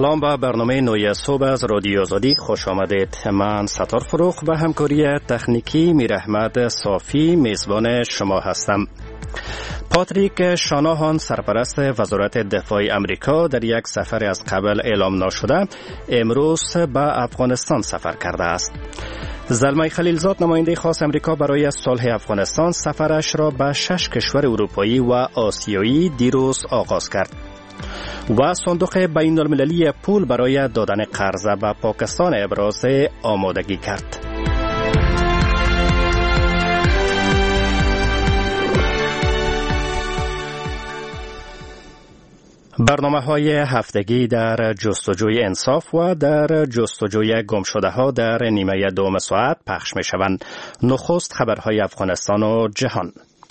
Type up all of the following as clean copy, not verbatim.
سلام به برنامه نوی صبح از رادیو آزادی خوش آمدید. من ستار فروخ و همکاری تکنیکی میراحمد صافی میزبان شما هستم. پاتریک شاناهان سرپرست وزارت دفاع امریکا در یک سفر از قبل اعلام نشده امروز به افغانستان سفر کرده است. زلمه خلیلزاد نماینده خاص امریکا برای صلح افغانستان سفرش را به 6 کشور اروپایی و آسیایی دیروز آغاز کرد. و صندوق بین المللی پول برای دادن قرضه به پاکستان ابراز آمادگی کرد. برنامه‌های هفتگی در جستجوی انصاف و در جستجوی گمشده‌ها در نیمه دوم ساعت پخش می‌شوند. نخست خبرهای افغانستان و جهان.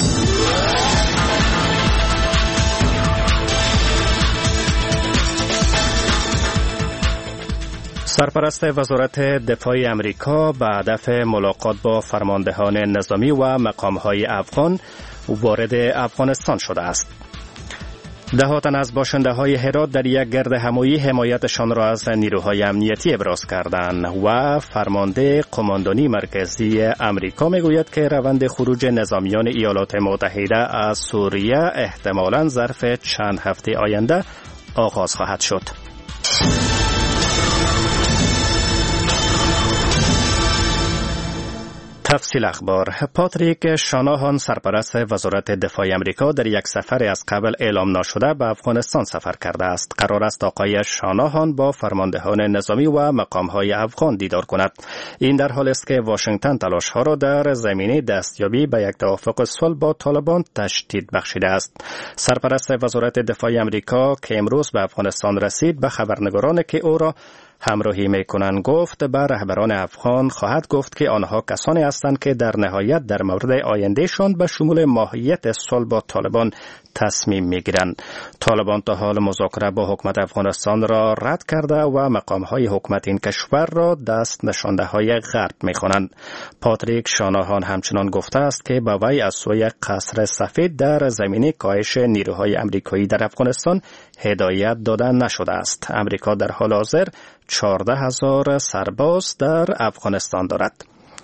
سرپرست وزارت دفاع امریکا به هدف ملاقات با فرماندهان نظامی و مقام‌های افغان وارد افغانستان شده است. ده‌ها تن از باشنده‌های هرات در یک گرد همایی حمایتشان را از نیروهای امنیتی ابراز کردند و فرمانده قماندانی مرکزی امریکا میگوید که روند خروج نظامیان ایالات متحده از سوریه احتمالاً ظرف چند هفته آینده آغاز خواهد شد. تفصیل اخبار. پاتریک شاناهان سرپرست وزارت دفاع امریکا در یک سفر از قبل اعلام نشده به افغانستان سفر کرده است. قرار است آقای شاناهان با فرماندهان نظامی و مقام‌های افغان دیدار کند. این در حالی است که واشنگتن تلاش‌ها را در زمینه دستیابی به یک توافق صلح با طالبان تشدید بخشیده است. سرپرست وزارت دفاع امریکا که امروز به افغانستان رسید به خبرنگاران که او را همراهی میکنند گفت به رهبران افغان خواهد گفت که آنها کسانی هستند که در نهایت در مورد آیندهشان به شمول ماهیت صلح با طالبان تصمیم میگیرند. طالبان تا حال مذاکره با حکومت افغانستان را رد کرده و مقامهای حکومت این کشور را دست نشانده های غرب میخوانند. پاتریک شاناهان همچنان گفته است که به وی از سوی قصر سفید در زمینه کاهش نیروهای امریکایی در افغانستان هدایت داده نشده است. امریکا در حال حاضر 14,000 سرباز در افغانستان دارد.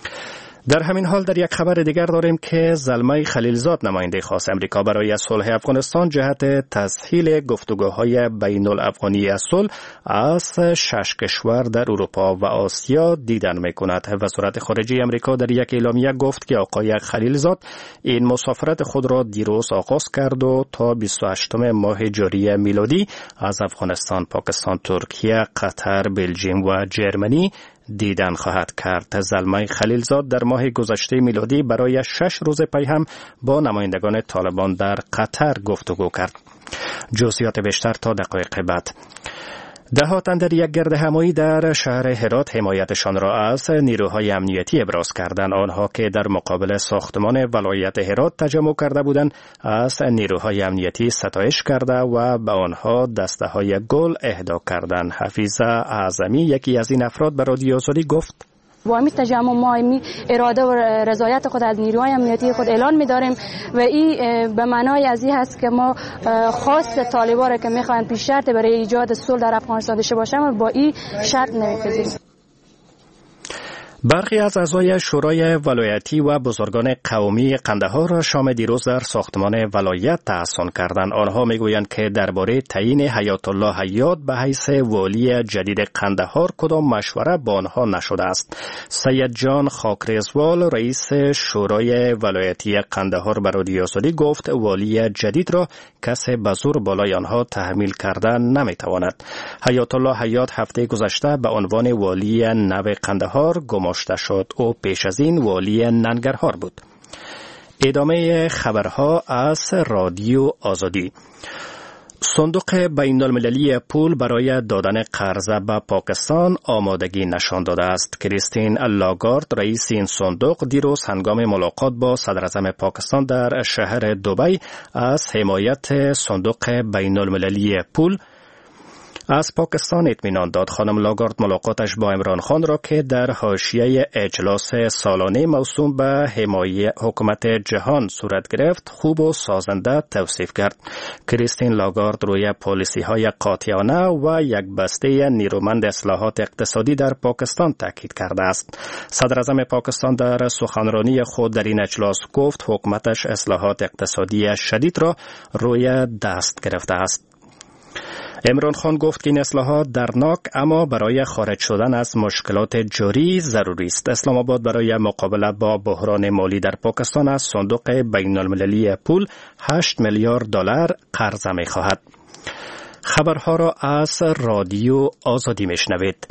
در همین حال در یک خبر دیگر داریم که زلمه خلیلزاد نماینده خاص امریکا برای صلح افغانستان جهت تسهیل گفتگوهای بین الافغانی صلح از 6 کشور در اروپا و آسیا دیدن میکند. وزارت خارجه امریکا در یک اعلامیه گفت که آقای خلیلزاد این مسافرت خود را دیروز آغاز کرد و تا 28 ماه جاری میلادی از افغانستان، پاکستان، ترکیه، قطر، بلژیم و جرمنی دیدن خواهد کرد. زلمه خلیلزاد در ماه گذشته میلادی برای 6 روز پی هم با نمایندگان طالبان در قطر گفتگو کرد. جزئیات بیشتر تا دقایق بعد. ده‌ها تن در یک گرد همایی در شهر هرات حمایتشان را از نیروهای امنیتی ابراز کردند. آنها که در مقابل ساختمان ولایت هرات تجمع کرده بودند از نیروهای امنیتی ستایش کرده و به آنها دسته‌های گل اهدا کردند. حفیظ اعظمی یکی از این افراد به رادیو آزادی گفت: با این تجمع ما اراده و رضایت خود از نیروهای امنیتی خود اعلان می‌داریم و این به معنای از این هست که ما خاص طالبان را که می‌خواهند پیش شرط برای ایجاد صلح در افغانستان داشته باشند با این شرط نمی‌پذیریم. برخی از اعضای شورای ولایتی و بزرگان قومی قندهار شام دیروز در ساختمان ولایت تحسن کردند. آنها میگویند که درباره تعیین حیات الله حیات به حیث والی جدید قندهار کدام مشوره با آنها نشده است. سید جان خاکریزوال رئیس شورای ولایتی قندهار به رادیو آزادی گفت والی جدید را کسی به زور بالای آنها تحمیل کردن نمیتواند. حیات الله حیات هفته گذشته به عنوان والی نو قندهار گماشته شد. او پیش از این والی ننگرهار بود. ادامه خبرها از رادیو آزادی. صندوق بین المللی پول برای دادن قرضه به پاکستان آمادگی نشان داده است. کریستین لاگارد رئیس این صندوق دیروز هنگام ملاقات با صدراعظم پاکستان در شهر دبی از حمایت صندوق بین المللی پول از پاکستان اطمینان داد. خانم لاگارد ملاقاتش با عمران خان را که در حاشیه اجلاس سالانه موسوم به حمایت حکومت جهان صورت گرفت خوب و سازنده توصیف کرد. کریستین لاگارد روی پالیسی‌های قاطعانه و یک بسته نیرومند اصلاحات اقتصادی در پاکستان تاکید کرده است. صدر اعظم پاکستان در سخنرانی خود در این اجلاس گفت حکومتش اصلاحات اقتصادی شدید را روی دست گرفته است. عمران خان گفت که این اصلاحات درناک اما برای خارج شدن از مشکلات جاری ضروری است. اسلام آباد برای مقابله با بحران مالی در پاکستان از صندوق بین المللی پول 8 میلیارد دلار قرضه می خواهد. خبرها را از رادیو آزادی میشنوید.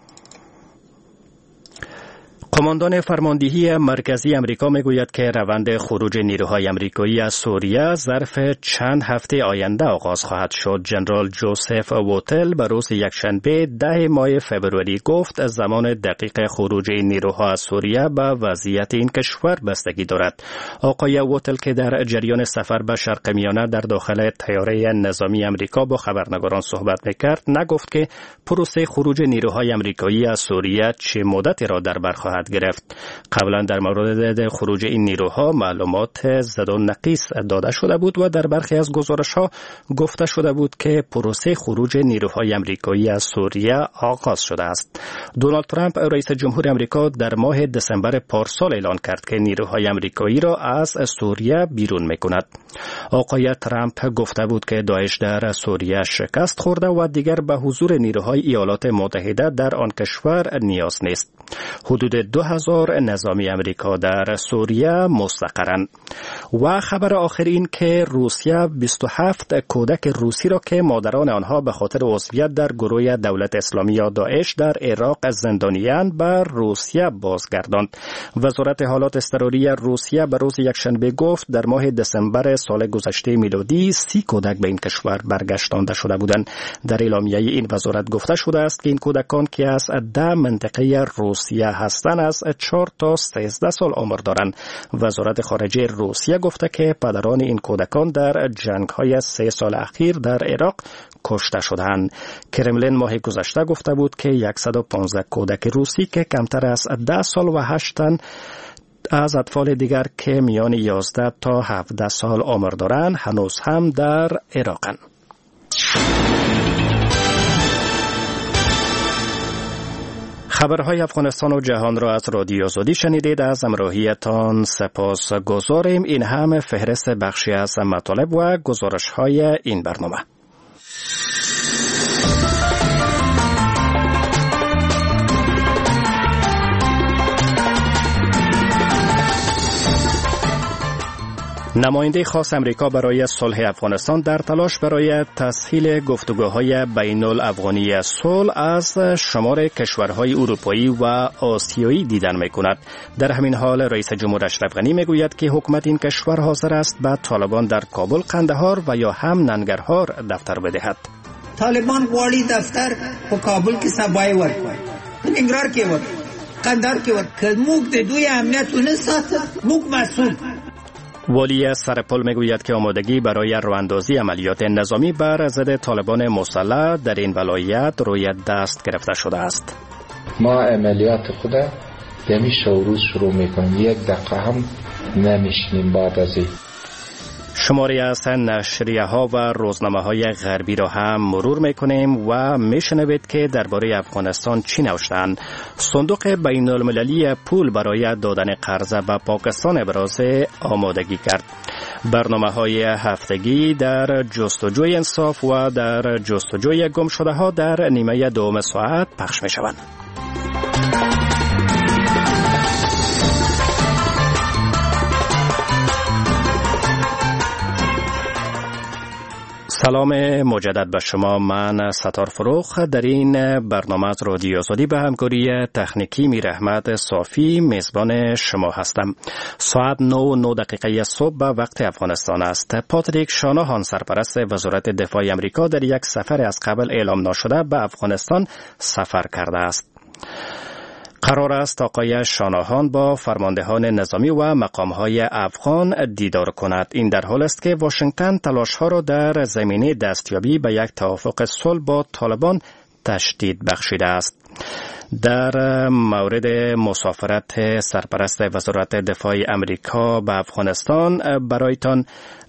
قماندان فرماندهی مرکزی امریکا میگوید که روند خروج نیروهای امریکایی از سوریه ظرف چند هفته آینده آغاز خواهد شد. جنرال جوزف ووتل به روز یکشنبه 10 ماه فوریه گفت زمان دقیق خروج این نیروها از سوریه به وضعیت این کشور بستگی دارد. آقای ووتل که در جریان سفر به شرق میانه در داخل طیاره نظامی امریکا با خبرنگاران صحبت میکرد نگفت که پروسه خروج نیروهای امریکایی از سوریه چه مدتی را در بر خواهد گرفت. قبلا در مورد خروج این نیروها معلومات زد و نقیص داده شده بود و در برخی از گزارش‌ها گفته شده بود که پروسه خروج نیروهای امریکایی از سوریه آغاز شده است. دونالد ترامپ رئیس جمهور امریکا در ماه دسامبر پارسال اعلان کرد که نیروهای امریکایی را از سوریه بیرون می‌کند. آقای ترامپ گفته بود که داعش در سوریه شکست خورده و دیگر به حضور نیروهای ایالات متحده در آن کشور نیاز نیست. حدود 2000 نظامی امریکا در سوریه مستقرند. و خبر آخر این که روسیه 27 کودک روسی را که مادران آنها به خاطر عضویت در گروه دولت اسلامی یا داعش در عراق زندانیان به روسیه بازگرداند. وزارت حالات اضطراری روسیه به روز یکشنبه گفت در ماه دسامبر سال گذشته میلادی 30 کودک به این کشور برگشتانده شده بودند. در اعلامیه این وزارت گفته شده است که این کودکان که از 10 منطقه روسیه هستند از 4 تا 13 سال عمر دارند. وزارت خارجه روسیه گفته که پدران این کودکان در جنگ‌های 3 سال اخیر در عراق کشته شدند. کرملین ماه گذشته گفته بود که 115 کودک روسی که کمتر از 10 سال و 8 تن از اطفال دیگر که میان 11 تا 17 سال عمر دارند هنوز هم در عراقند. خبرهای افغانستان و جهان را از رادیو آزادی شنیدید. از همراهیتان سپاس گذاریم. این هم فهرست بخشی از مطالب و گزارش‌های این برنامه. نماینده خاص امریکا برای صلح افغانستان در تلاش برای تسهیل گفتگوهای بین الافغانی صلح از شمار کشورهای اروپایی و آسیایی دیدن می‌کند. در همین حال رئیس جمهور اشرف غنی میگوید که حکومت این کشور حاضر است به طالبان در کابل قندهار و یا هم ننگرهار دفتر بدهد. طالبان غواړي دفتر په کابل کې سبای ورکوي، ننګرهار کې ورکوي، قندهار کې ورکوي. که موږ د دوی امنیت ونه ساتو موږ مسئول. والی سرپل میگوید که آمادگی برای راهاندازی عملیات نظامی بر ضد طالبان مسلح در این ولایت روی دست گرفته شده است. ما عملیات خود یعنی روز شروع میکنیم، 1 دقیقه هم نمیشنیم بعد از این. شماری از نشریه ها و روزنامه های غربی را هم مرور میکنیم و میشنوید که درباره افغانستان چی نوشتند. صندوق بین المللی پول برای دادن قرضه به پاکستان ابراز آمادگی کرد. برنامه های هفتگی در جستجوی انصاف و در جستجوی گم شده ها در نیمه دوم ساعت پخش می شوند. سلام مجدد به شما. من ستار فروخ در این برنامه از رادیو آزادی به همکاری تکنیکی میر احمد صافی میزبان شما هستم. ساعت 9:09 صبح به وقت افغانستان است. پاتریک شاناهان سرپرست وزارت دفاع امریکا در یک سفر از قبل اعلام نشده به افغانستان سفر کرده است. قرار است آقای شاناهان با فرماندهان نظامی و مقامهای افغان دیدار کند. این در حال است که واشنگتن تلاش‌ها را در زمینه دستیابی به یک توافق صلح با طالبان تشدید بخشیده است. در مورد مسافرت سرپرست وزارت دفاع امریکا به افغانستان برایتان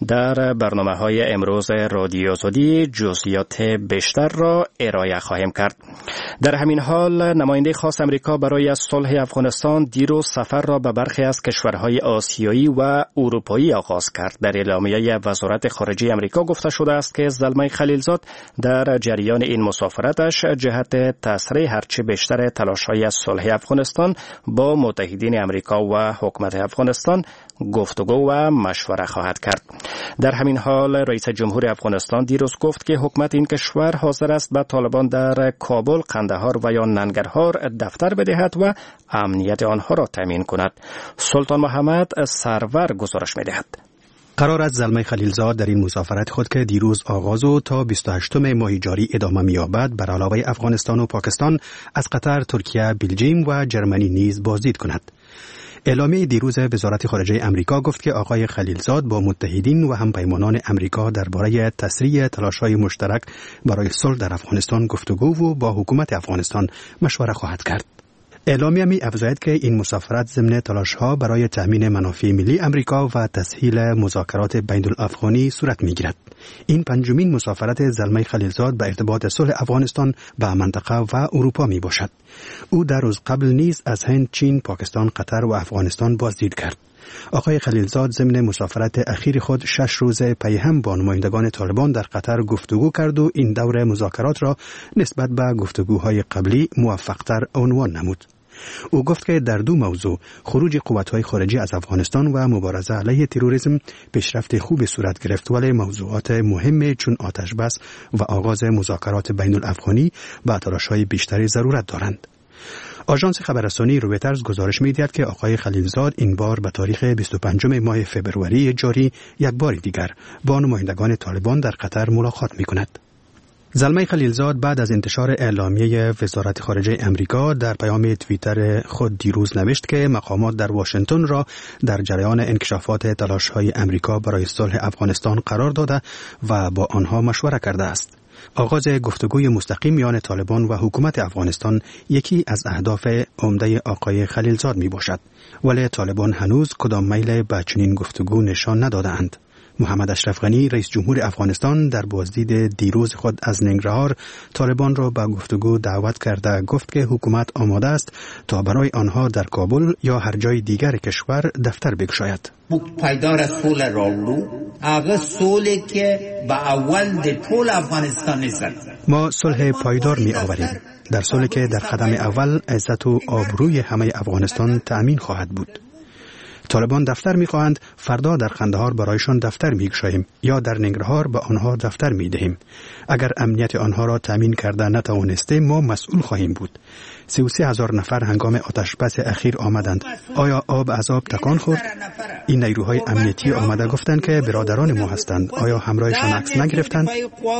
در برنامه‌های امروز رادیو آزادی جزئیات بیشتر را ارائه خواهیم کرد. در همین حال نماینده خاص امریکا برای صلح افغانستان دیروز سفر را به برخی از کشورهای آسیایی و اروپایی آغاز کرد. در اعلامیه وزارت خارجه امریکا گفته شده است که زلمه خلیلزاد در جریان این مسافرتش جهت تسریع هرچه بیشتر تلاش‌های صلح افغانستان با متحدین امریکا و حکومت افغانستان گفتگو و مشوره خواهد کرد. در همین حال رئیس جمهور افغانستان دیروز گفت که حکومت این کشور حاضر است به طالبان در کابل، قندهار و یا ننگرهار دفتر بدهد و امنیت آنها را تامین کند. سلطان محمد سرور گزارش می‌دهد. قرار است زلمه خلیلزاد در این مسافرت خود که دیروز آغاز و تا 28 ماه جاری ادامه می‌یابد بر علاوه افغانستان و پاکستان از قطر، ترکیه، بلژیم و جرمنی نیز بازدید کند. اعلامیه دیروز وزارت خارجه امریکا گفت که آقای خلیلزاد با متحدین و همپیمانان امریکا درباره تسریع تلاش‌های مشترک برای صلح در افغانستان گفتگو و با حکومت افغانستان مشوره خواهد کرد. اعلامیه می افزاید که این مسافرت ضمن تلاش‌ها برای تأمین منافع ملی امریکا و تسهیل مذاکرات بین الافغانی صورت می‌گیرد. این پنجمین مسافرت زلمه خلیلزاد به ارتباط صلح افغانستان به منطقه و اروپا می باشد. او در روز قبل نیز از هند، چین، پاکستان، قطر و افغانستان بازدید کرد. آقای خلیلزاد ضمن مسافرت اخیر خود 6 روز پی هم با نمایندگان طالبان در قطر گفتگو کرد و این دور مذاکرات را نسبت به گفتگوهای قبلی موفق‌تر عنوان نمود. او گفت که در دو موضوع، خروج قوت‌های خارجی از افغانستان و مبارزه علیه تروریسم، پیشرفت خوب صورت گرفت، ولی موضوعات مهم چون آتش بس و آغاز مذاکرات بین الافغانی و تلاش‌های بیشتری ضرورت دارند. آژانس خبررسانی رویترز گزارش می‌دهد که آقای خلیلزاد این بار به تاریخ 25 ماه فوریه جاری یک بار دیگر با نمایندگان طالبان در قطر ملاقات می‌کند. زلمه خلیلزاد بعد از انتشار اعلامیه وزارت خارجه امریکا در پیام توییتر خود دیروز نوشت که مقامات در واشنگتن را در جریان انکشافات تلاش‌های امریکا برای صلح افغانستان قرار داده و با آنها مشوره کرده است. آغاز گفتگوی مستقیم میان طالبان و حکومت افغانستان یکی از اهداف عمده آقای خلیلزاد می باشد، ولی طالبان هنوز کدام میل به چنین گفتگو نشان نداده‌اند. محمد اشرف غنی رئیس جمهور افغانستان در بازدید دیروز خود از ننگرهار طالبان را به گفتگو دعوت کرده گفت که حکومت آماده است تا برای آنها در کابل یا هر جای دیگر کشور دفتر بگشاید. پایدار صلح راولو هغه صلحی که به اول د ټول افغانستان عزت. ما صلح پایدار می آوریم، در صلحی که در قدم اول عزت و آبروی همه افغانستان تأمین خواهد بود. طالبان دفتر می‌خواهند، فردا در قندهار برایشان دفتر می‌گشاییم یا در ننگرهار به آنها دفتر می‌دهیم. اگر امنیت آنها را تامین کرده نتوانستیم ما مسئول خواهیم بود. 33,000 نفر هنگام آتش بس اخیر آمدند. آیا آب از آب تکان خورد؟ این نیروهای امنیتی آمده گفتند که برادران ما هستند. آیا همراهشان عکس نگرفتند؟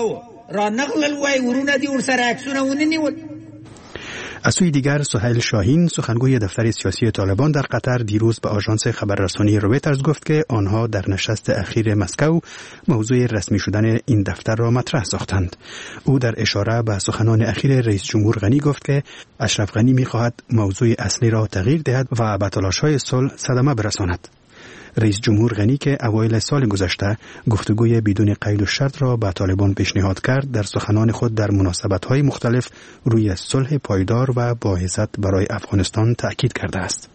از سوی دیگر سهیل شاهین سخنگوی دفتر سیاسی طالبان در قطر دیروز به آژانس خبررسانی رویترز گفت که آنها در نشست اخیر مسکو موضوع رسمی شدن این دفتر را مطرح ساختند. او در اشاره به سخنان اخیر رئیس جمهور غنی گفت که اشرف غنی می‌خواهد موضوع اصلی را تغییر دهد و به تلاش‌های صلح صدمه برساند. رئیس جمهور غنی که اوایل سال گذشته گفتگوی بدون قید و شرط را به طالبان پیشنهاد کرد، در سخنان خود در مناسبت‌های مختلف روی صلح پایدار و با عزت برای افغانستان تأکید کرده است.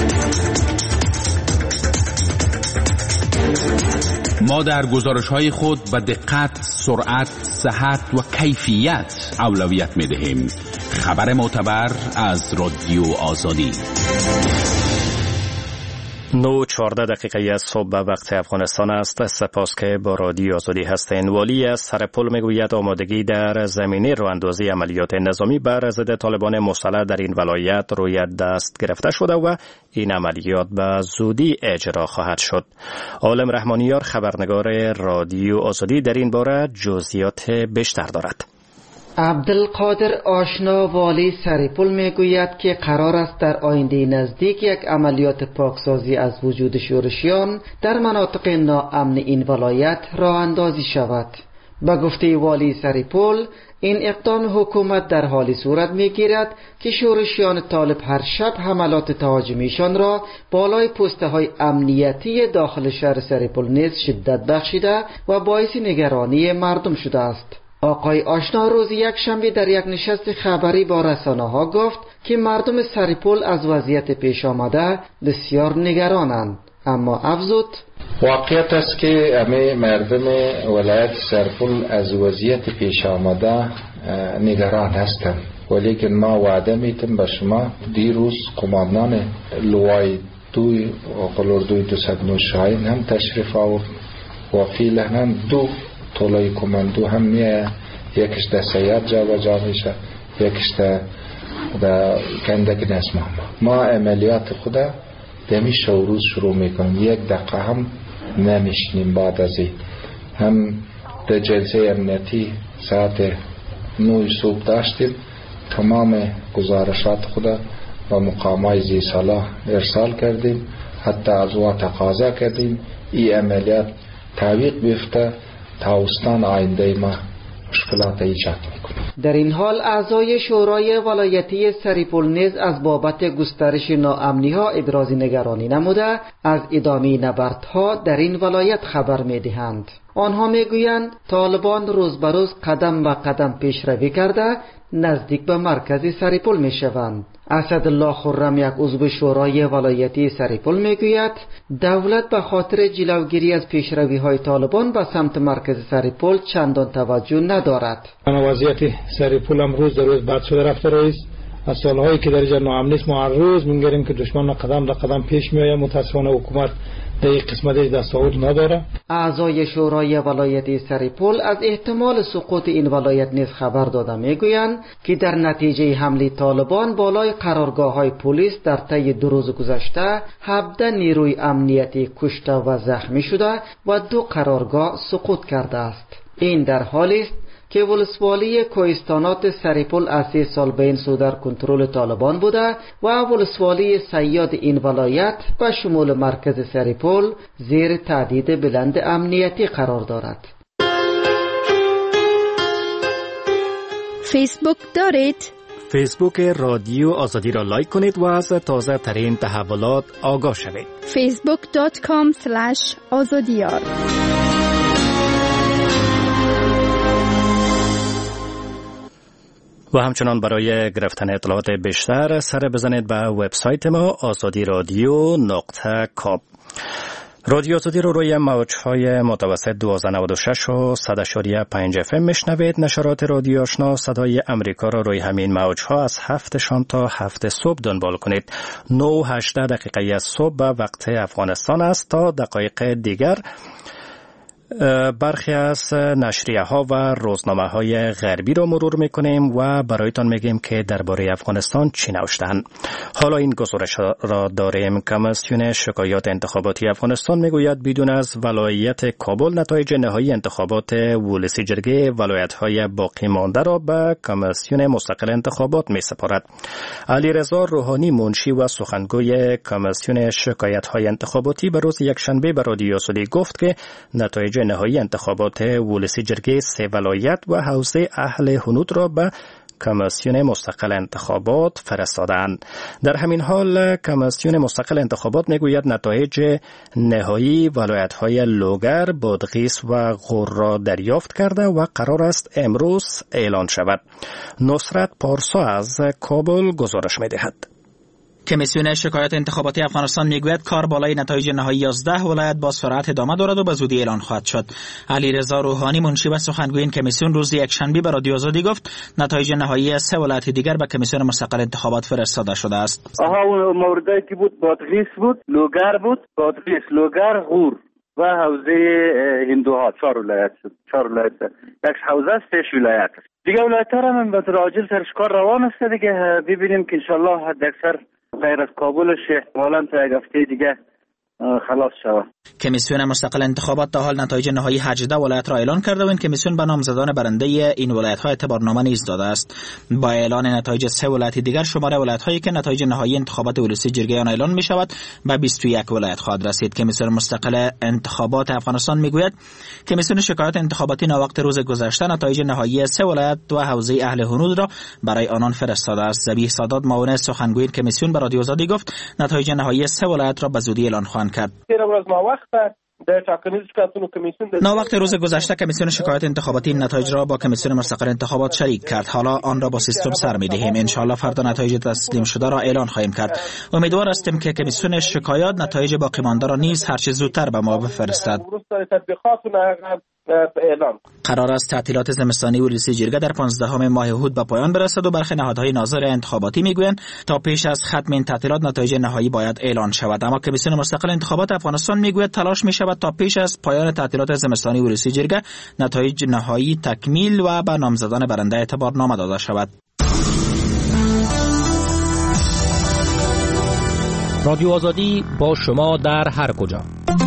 ما در گزارش‌های خود به دقت، سرعت، صحت و کیفیت اولویت می‌دهیم. خبر معتبر از رادیو آزادی. 9:14 دقیقه صبح به وقت افغانستان است. سپاس که با رادیو آزادی هستین. والی از سرپل میگوید آمادگی در زمینه راهاندازی عملیات نظامی بر ضد طالبان مسلح در این ولایت روی دست گرفته شده و این عملیات به زودی اجرا خواهد شد. عالم رحمانیار خبرنگار رادیو آزادی در این باره جزئیات بیشتر دارد. عبدالقادر آشنا والی سریپول میگوید که قرار است در آینده نزدیک یک عملیات پاکسازی از وجود شورشیان در مناطق ناامن این ولایت راه اندازی شود. به گفته والی سریپول، این اقدام حکومت در حالی صورت میگیرد که شورشیان طالب هر شب حملات تهاجمیشان را بالای پسته های امنیتی داخل شهر سریپول نیز شدت بخشیده و باعث نگرانی مردم شده است. آقای آشنا روز یک شنبه در یک نشست خبری با رسانه‌ها گفت که مردم سریپول از وضعیت پیش آمده بسیار نگرانند، اما افزود واقعیت است که همه مردم ولایت سریپول از وضعیت پیش آمده نگران هستند، ولیکن ما وعده میتیم به شما دیروز قماندان لوای دوی قلوردوی 209 شاهین هم تشریف آورد و فعلا هم دو طولای کماندو هم میه، یکیش در سیاد جا و جا میشه، یکیش در کندک نسمه. ما عملیات خدا دمی روز شروع میکنیم، یک دقیقه هم نمیشنیم. بعد از این هم در جلسه امنیتی ساعت 9 صبح داشتیم، تمام گزارشات خدا و مقامات زی صلاح ارسال کردیم، حتی از او تقاضا کردیم این عملیات تعویق بیفته تاوستان آینده ما مشکلات ایجاد میکنه. در این حال اعضای شورای ولایتی سریپول نیز از بابت گسترش ناامنی ها ابراز نگرانی نموده از ادامه نبردها در این ولایت خبر میدهند. آنها میگویند طالبان روز به روز قدم به قدم پیشروی کرده نزدیک به مرکز سریپول میشوند. اسدالله خرم، یک عضو شورای ولایتی سریپول، میگوید دولت به خاطر جلوگیری از پیشروی های طالبان به سمت مرکز سریپول چندان توجه ندارد. وضعیت سریپول هم روز در روز بد شده رفته رئیس. از سالهایی که در جا ناامنی است ما هر روز می‌گیریم که دشمن قدم به قدم پیش می‌آید. متأسفانه حکومت در این قسمت دستاورد نداره. اعضای شورای ولایتی سریپول از احتمال سقوط این ولایت نیز خبر داده میگویند که در نتیجه حمله طالبان بالای قرارگاه‌های پلیس در طی 2 روز گذشته 17 نیروی امنیتی کشته و زخمی شده و 2 قرارگاه سقوط کرده است. این در حالی است که ولسوالی کوهستانات سریپول از 3 سال به این سو در کنترل طالبان بوده و ولسوالی سیاد این ولایت به شمول مرکز سریپول زیر تهدید بلند امنیتی قرار دارد. فیسبوک دارید؟ فیسبوک رادیو آزادی را لایک کنید و از تازه ترین تحولات آگاه شوید. facebook.com/azadiyar. و همچنان برای گرفتن اطلاعات بیشتر سر بزنید به وبسایت ما azadiradyo.com. رادیو آزادی رو روی موج‌های متوسط 1296 و 100.5 FM میشنوید. نشرات رادیو آشنا صدای امریکا را روی همین موج‌ها از 7 شام تا 7 صبح دنبال کنید. 9:18 دقیقه صبح به وقت افغانستان است. تا دقایق دیگر برخی از نشریه ها و روزنامه های غربی رو مرور میکنیم و برایتان میگیم که درباره افغانستان چی نوشتن. حالا این گزارش را داریم. کمیسیون شکایات انتخاباتی افغانستان میگوید بدون از ولایت کابل نتایج نهایی انتخابات ولسی جرگه ولایت های باقی مانده را به کمیسیون مستقل انتخابات میسپارد. علیرضا روحانی، منشی و سخنگوی کمیسیون شکایت های انتخاباتی، به روز یکشنبه به رادیو آزادی گفت که نتایج نهایی انتخابات ولسی جرگه 3 ولایت و حوزه اهل هنود را به کمیسیون مستقل انتخابات فرستادند. در همین حال کمیسیون مستقل انتخابات میگوید نتایج نهایی ولایت‌های لوگر، بادغیس و غور را دریافت کرده و قرار است امروز اعلان شود. نصرت پارسا از کابل گزارش می‌دهد. کمیسیون شکایات انتخاباتی افغانستان میگوید کار بالای نتایج نهایی 11 ولایت با سرعت ادامه دارد و به زودی اعلان خواهد شد. علیرضا روحانی، منشی و سخنگوی این کمیسیون، روز یکشنبه به رادیو آزادی گفت نتایج نهایی 3 ولایت دیگر به کمیسیون مستقل انتخابات فرستاده شده است. اون موردی که بود بادغیس بود، لوگر بود، بادغیس، لوگر، غور و حوزه هندوها 4 ولایت شد. 4 ولایت. یک حوزه 3 ولایت. دیگه ولایت‌ها هم به راجل سرشکار روان است دیگه. ببینیم که ان شاء الله حد اکثر غیر از کابلش احتمالاً تا یک هفته دیگه خلاص شود. کمیسیون مستقل انتخابات تا حال نتایج نهایی 18 ولایت را اعلان کرده و این کمیسیون به نامزدان برنده این ولایت‌ها اعتبارنامه نیز داده است. با اعلان نتایج 3 ولایت دیگر شماره ولایت‌هایی که نتایج نهایی انتخابات ولسی جرگه آن اعلان می‌شود به 21 ولایت خواهد رسید. کمیسیون مستقل انتخابات افغانستان میگوید کمیسیون شکایات انتخاباتی ناوقت روز گذشته نتایج نهایی 3 ولایت و حوزه اهل هنود را برای آنان فرستاده است. ذبیح سادات معاون سخنگوی کمیسیون به رادیو آزادی گفت نتایج نهایی 3 ولایت را به زودی اعلان خواهند کرد. ناوقت روز گذشته کمیسیون شکایات انتخاباتی نتایج را با کمیسیون مستقل انتخابات شریک کرد. حالا آن را با سیستم سر می‌دهیم. ان شاء الله فردا نتایج تسلیم شده را اعلان خواهیم کرد. امیدوار هستیم که کمیسیون شکایات نتایج باقی مانده را نیز هر چه زودتر به ما بفرستد. قرار است تعطیلات زمستانی ولسی جرگه در 15 ماه هود به پایان برسد و برخی نهادهای ناظر انتخاباتی میگویند تا پیش از ختم این تعطیلات نتایج نهایی باید اعلان شود. اما کمیسیون مستقل انتخابات افغانستان میگوید تلاش می شود تا پیش از پایان تعطیلات زمستانی ولسی جرگه نتایج نهایی تکمیل و به نامزدان برنده اعتبارنامه داده شود. رادیو آزادی با شما در هر کجا.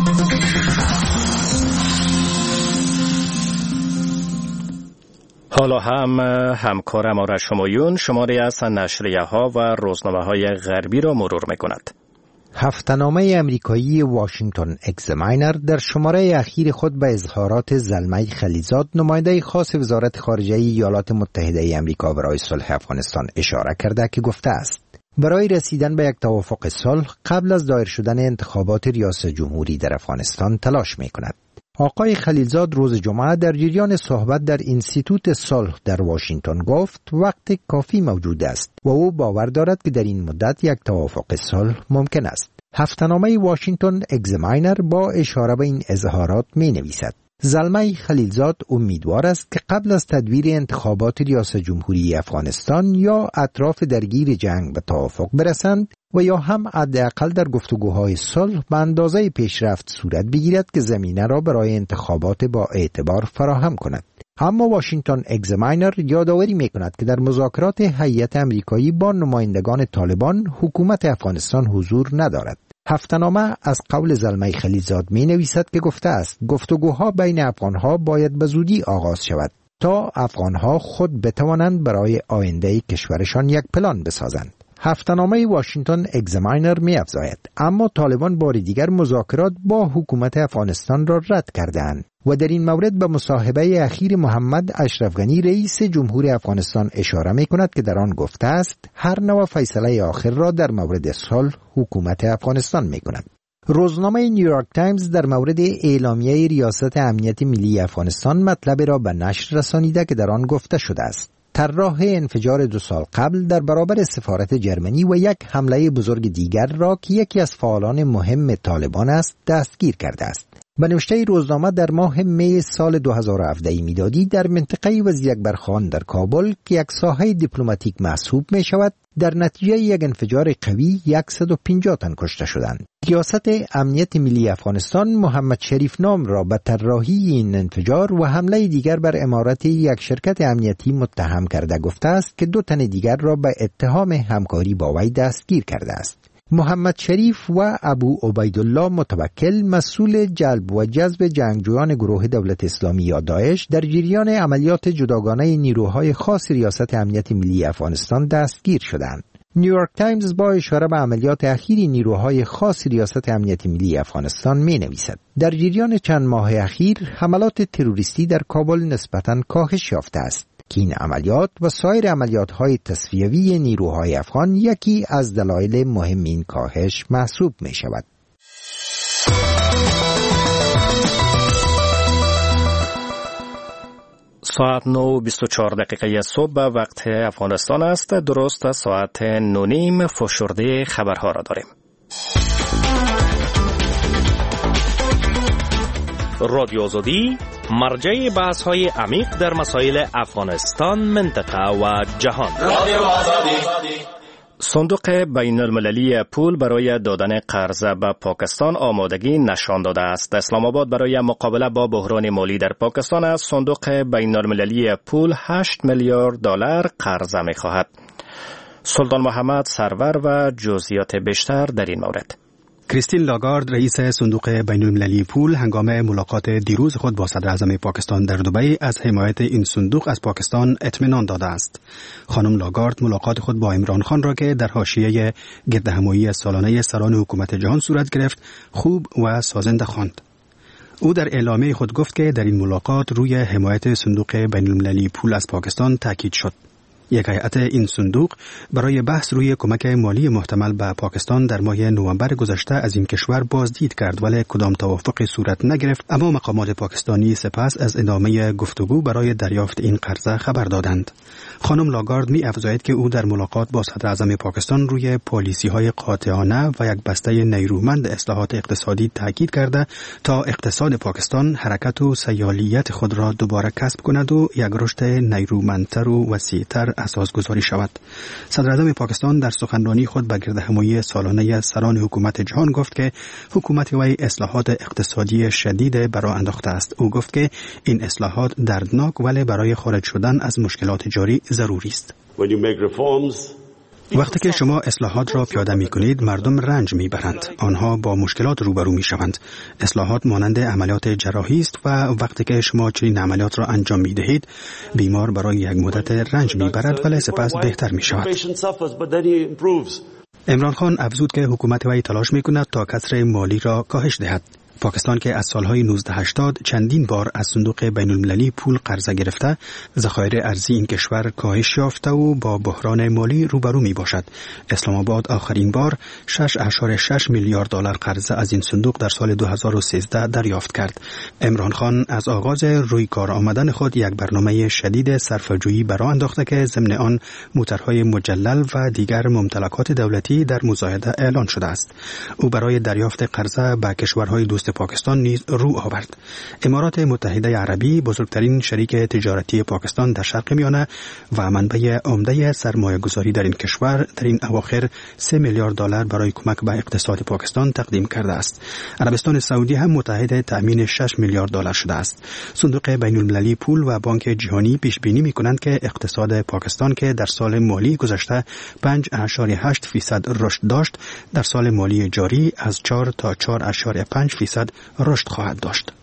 حالا هم همکار ما شمایون شماری از نشریه ها و روزنامه های غربی را مرور می کند. هفته‌نامه امریکایی واشنگتن اگزامینر در شماره اخیر خود به اظهارات زلمه خلیلزاد نماینده خاص وزارت خارجه ایالات متحده امریکا برای صلح افغانستان اشاره کرده که گفته است برای رسیدن به یک توافق صلح قبل از دایر شدن انتخابات ریاست جمهوری در افغانستان تلاش می کند. آقای خلیلزاد روز جمعه در جریان صحبت در اینستیتوت صلح در واشنگتن گفت وقت کافی موجود است و او باور دارد که در این مدت یک توافق صلح ممکن است. هفته‌نامه واشنگتن اگزامینر با اشاره به این اظهارات می نویسد زلمه خلیلزاد امیدوار است که قبل از تدویر انتخابات ریاست جمهوری افغانستان یا اطراف درگیر جنگ به توافق برسند و یا هم حداقل در گفتگوهای صلح به اندازه پیشرفت صورت بگیرد که زمینه را برای انتخابات با اعتبار فراهم کند. اما واشنگتن اگزامینر یادآوری می‌کند که در مذاکرات هیئت امریکایی با نمایندگان طالبان حکومت افغانستان حضور ندارد. هفته‌نامه از قول زلمه خلیلزاد می‌نویسد که گفته است گفتگوها بین افغان‌ها باید به زودی آغاز شود تا افغان‌ها خود بتوانند برای آینده کشورشان یک پلان بسازند. هفته‌نامه واشنگتن اگزامینر می‌افزاید اما طالبان بار دیگر مذاکرات با حکومت افغانستان را رد کردند و در این مورد به مصاحبه اخیر محمد اشرف غنی رئیس جمهور افغانستان اشاره می‌کند که در آن گفته است هر نوع فیصله آخر را در مورد صلح حکومت افغانستان می‌کند. روزنامه نیویورک تایمز در مورد اعلامیه ریاست امنیت ملی افغانستان مطلب را به نشر رسانیده که در آن گفته شده است طراح انفجار 2 سال قبل در برابر سفارت جرمنی و یک حمله بزرگ دیگر را که یکی از فعالان مهم طالبان است دستگیر کرده است. به نوشته روزنامه در ماه می سال 2017 میلادی در منطقه وزیر اکبر خان در کابل که یک ساحه دیپلماتیک محسوب می شود در نتیجه یک انفجار قوی 150 تن کشته شدند. ریاست امنیت ملی افغانستان محمد شریف نام را به طراحی این انفجار و حمله دیگر بر عمارت یک شرکت امنیتی متهم کرده گفته است که 2 تن دیگر را به اتهام همکاری با وی دستگیر کرده است. محمد شریف و ابو عبیدالله متوکل مسئول جلب و جذب جنگجویان گروه دولت اسلامی یا داعش در جریان عملیات جداگانه نیروهای خاص ریاست امنیت ملی افغانستان دستگیر شدند. نیویورک تایمز با اشاره به عملیات اخیر نیروهای خاص ریاست امنیت ملی افغانستان می نویسد در جریان چند ماه اخیر حملات تروریستی در کابل نسبتاً کاهش یافته است که این عملیات و سایر عملیات‌های تصفیوی نیروهای افغان یکی از دلایل مهم این کاهش محسوب می شود. ساعت 9:24 صبح وقت افغانستان است. درست ساعت 9:30 فشرده خبرها را داریم. رادیو آزادی مرجع بحث‌های عمیق در مسائل افغانستان، منطقه و جهان. رادیو آزادی. صندوق بین المللی پول برای دادن قرض به پاکستان آمادگی نشان داده است. اسلام آباد برای مقابله با بحران مالی در پاکستان از صندوق بین المللی پول 8 میلیارد دلار قرض می‌خواهد. سلطان محمد سرور و جزئیات بیشتر در این مورد. کریستین لاگارد رئیس صندوق بین‌المللی پول هنگام ملاقات دیروز خود با صدر اعظم پاکستان در دبی از حمایت این صندوق از پاکستان اطمینان داده است. خانم لاگارد ملاقات خود با عمران خان را که در حاشیه گردهمایی سالانه سران حکومت جهان صورت گرفت خوب و سازنده خواند. او در اعلامیه خود گفت که در این ملاقات روی حمایت صندوق بین‌المللی پول از پاکستان تاکید شد. یک هیئت این صندوق برای بحث روی کمک مالی محتمل به پاکستان در ماه نوامبر گذشته از این کشور بازدید کرد ولی کدام توافقی صورت نگرفت، اما مقامات پاکستانی سپس از ادامه گفتگو برای دریافت این قرضه خبر دادند. خانم لاگارد می افزاید که او در ملاقات با صدر اعظم پاکستان روی پالیسی‌های قاطعانه و یک بسته نیرومند اصلاحات اقتصادی تاکید کرده تا اقتصاد پاکستان حرکت و سیالیت خود را دوباره کسب کند و یک رشد نیرومندتر و وسیع‌تر اساس گذاری شود. صدر اعظم پاکستان در سخنرانی خود به گردهمایی سالانه سران حکومت جهان گفت که حکومت وی اصلاحات اقتصادی شدید برای انداخته است. او گفت که این اصلاحات دردناک ولی برای خارج شدن از مشکلات جاری ضروری است. وقتی که شما اصلاحات را پیاده می کنید مردم رنج می برند. آنها با مشکلات روبرو می شوند. اصلاحات مانند عملیات جراحی است و وقتی که شما چنین عملیات را انجام می دهید بیمار برای یک مدت رنج می برد ولی سپس بهتر می شود. عمران خان افزود که حکومت وی تلاش می کند تا کسر مالی را کاهش دهد. پاکستان که از سالهای 1980 چندین بار از صندوق بین‌المللی پول قرضه گرفته، ذخایر ارزی این کشور کاهش یافته و با بحران مالی روبرو می باشد. اسلام آباد آخرین بار 6.6 میلیارد دلار قرضه از این صندوق در سال 2013 دریافت کرد. عمران خان از آغاز روی کار آمدن خود یک برنامه شدید صرفه‌جویی برآ انداخته که ضمن آن موترهای مجلل و دیگر ممتلکات دولتی در مزایده اعلان شده است. او برای دریافت قرضه به کشورهای دوست پاکستان نیز رو آورد. امارات متحده عربی بزرگترین شریک تجارتی پاکستان در شرق میانه و منبع عمده سرمایه گذاری در این کشور در این اواخر 3 میلیارد دلار برای کمک به اقتصاد پاکستان تقدیم کرده است. عربستان سعودی هم متحد تأمین 6 میلیارد دلار شده است. صندوق بین‌المللی پول و بانک جهانی پیش بینی می‌کنند که اقتصاد پاکستان که در سال مالی گذشته 5.8% رشد داشت، در سال مالی جاری از 4 تا 4.5% رشد خواهد داشت.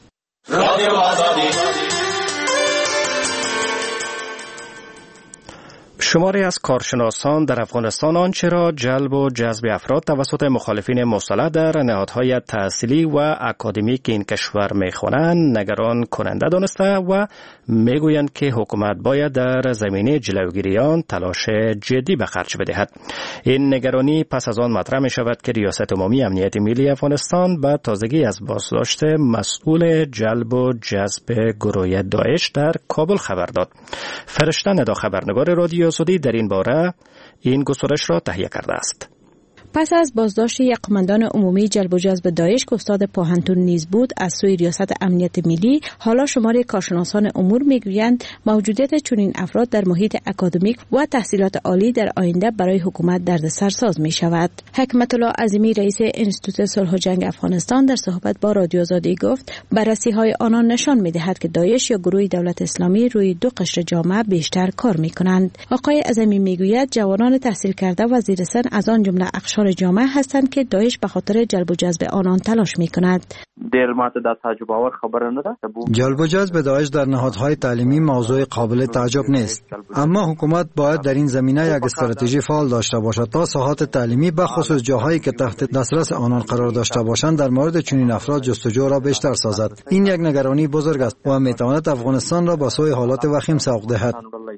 شماری از کارشناسان در افغانستان آنچه را جلب و جذب افراد توسط مخالفین مسلح در نهادهای تحصیلی و اکادمیک این کشور می‌خوانند نگران کننده دانسته و میگویند که حکومت باید در زمینه جلوگیری آن تلاش جدی به خرج بدهد. این نگرانی پس از آن مطرح می شود که ریاست عمومی امنیت ملی افغانستان به تازگی از بازداشت مسئول جلب و جذب گروه داعش در کابل خبر داد. فرشته ندا خبرنگار رادیو آزادی در این باره این گزارش را تهیه کرده است. پس از بازداشت یک قماندان عمومی جلب و جذب داعش که استاد پاهنتون نیز بود از سوی ریاست امنیت ملی، حالا شماری کارشناسان امور میگویند موجودیت چنین افراد در محیط اکادمیک و تحصیلات عالی در آینده برای حکومت دردسرساز می شود. حکمت الله عظیمی رئیس انستیتوت صلح و جنگ افغانستان در صحبت با رادیو آزادی گفت بررسی های آنان نشان می دهد که داعش یا گروه دولت اسلامی روی دو قشر جامعه بیشتر کار می کنند. آقای عظیمی میگوید جوانان تحصیل کرده و زیر سن از آن جمله جامعه هستند که داعش به خاطر جلب و جذب آنان تلاش می کند. جلب و جذب داعش در نهادهای تعلیمی موضوع قابل تعجب نیست، اما حکومت باید در این زمینه یک استراتژی فعال داشته باشد تا ساحات تعلیمی به خصوص جاهایی که تحت دسترس آنان قرار داشته باشند در مورد چنین افراد جستجو را بیشتر سازد. این یک نگرانی بزرگ است و می تواند افغانستان را به سوی حالات وخیم سوق دهد.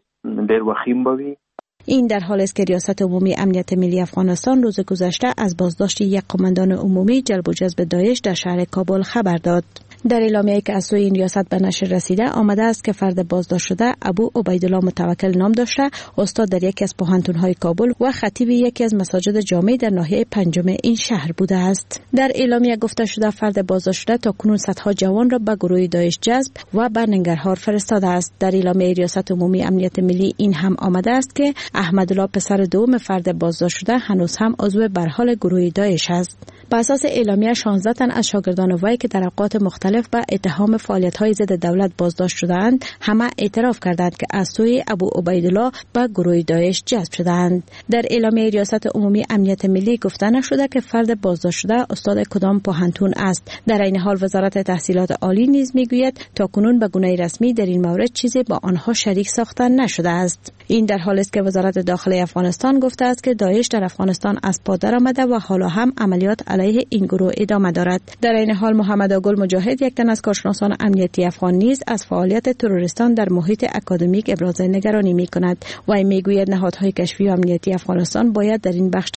این در حالی است که ریاست عمومی امنیت ملی افغانستان روز گذشته از بازداشت یک قماندان عمومی جلب و جذب داعش در شهر کابل خبر داد. در اعلامیه‌ای که از سوی این ریاست به نشر رسیده آمده است که فرد بازداشت شده ابو عبیدالله متوکل نام داشته، استاد در یکی از پوهنتون‌های کابل و خطیب یکی از مساجد جامع در ناحیه پنجم این شهر بوده است. در اعلامیه گفته شده فرد بازداشت شده تاکنون صدها جوان را به گروه داعش جذب و به ننگرهار فرستاده است. در اعلامیه ریاست عمومی امنیت ملی این هم آمده است که احمدالله پسر دوم فرد بازداشت شده هنوز هم عضو به حال گروه داعش است. بر اساس اعلامیه 16 تن از شاگردان وی که در اوقات مختلف به اتهام فعالیت‌های ضد دولت بازداشت شدند، همه اعتراف کردند که از سوی ابو عبیدالله به گروه داعش جذب شدند. در اعلامیه ریاست عمومی امنیت ملی گفته نشده که فرد بازداشت شده استاد کدام پوهنتون است. در این حال وزارت تحصیلات عالی نیز میگوید تاکنون به گونه رسمی در این مورد چیزی با آنها شریک ساخته نشده است. این در حالی است که وزارت داخلی افغانستان گفته است که داعش در افغانستان از پا درآمده و حالا هم عملیات علیه این گروه ادامه دارد. در این حال محمد آگل مجاهد، یک تن از کارشناسان امنیتی افغان نیز از فعالیت تروریستان در محیط اکادمیک ابراز نگرانی می‌کند و میگوید نهادهای کشفی و امنیتی افغانستان باید در این بخش